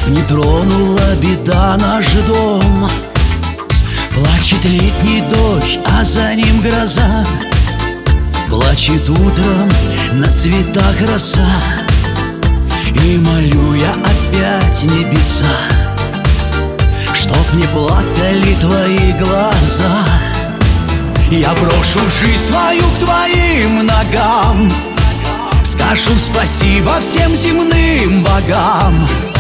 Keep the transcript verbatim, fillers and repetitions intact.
Не тронула беда наш дом. Плачет летний дождь, а за ним гроза. Плачет утром на цветах роса. И молю я опять небеса, чтоб не плакали твои глаза. Я брошу жизнь свою к твоим ногам, скажу спасибо всем земным богам.